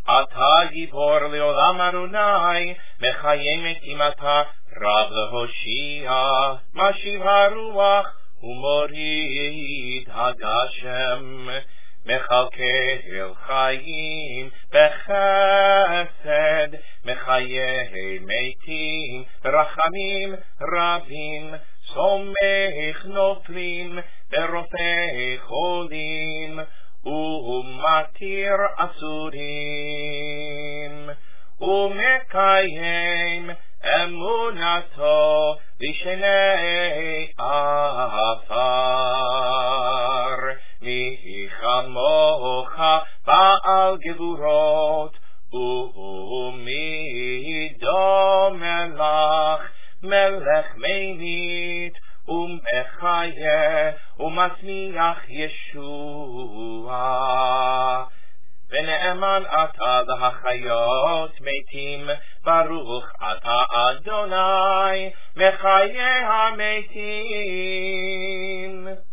אתה גיבור לעולם אדוני, מחיימת אימתה רב להושיע, משיב הרוח ומוריד הגשם, מכלכל חיים בחסד, מחיי מתים ברחמים רבים, סומך נופלים ברופא חולים, ומתיר אסורים, ומקיים אמונתו לשני עפר. מי כמוך בעל גבורות, ומי דומה לך, מלך מנית ומחיה ומצמיח ישועה. ונאמן אתה להחיות מתים, ברוך אתה אדוני מחיה המתים.